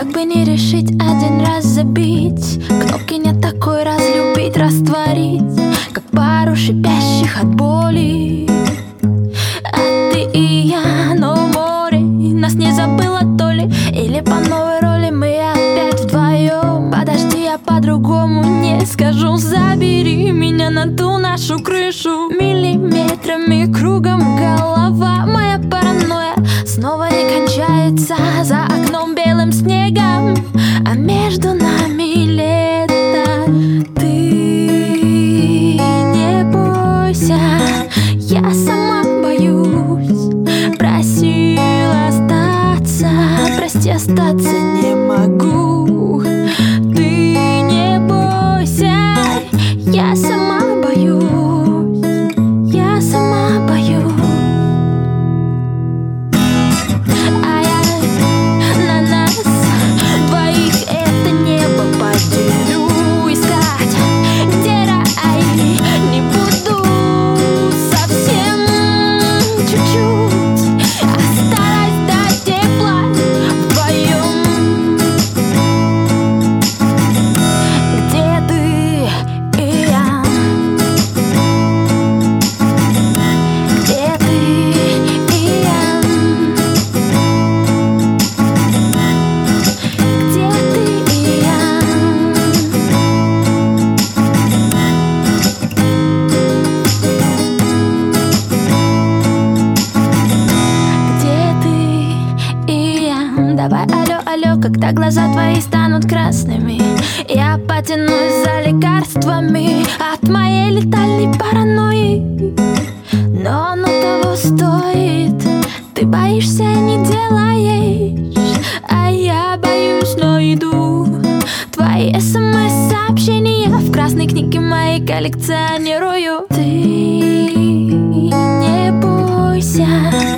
Как бы не решить один раз забить, кнопки нет такой разлюбить, растворить, как пару шипящих от боли. А ты и я, но море нас не забыло то ли, или по новой роли мы опять вдвоем. Подожди, я по-другому не скажу. Забери меня на ту нашу крышу. Миллиметрами кругом голова, моя паранойя снова не кончается за окном белым снегом, а между нами лето. Ты не бойся, я сама боюсь. Просила остаться, прости, остаться не могу. Ты не бойся, я сама боюсь, я сма боюсь. Давай, алло, алло, когда глаза твои станут красными, я потянусь за лекарствами от моей летальной паранойи. Но оно того стоит. Ты боишься, не делаешь, а я боюсь, но иду. Твои СМС-сообщения в красной книге моей коллекционирую. Ты не бойся,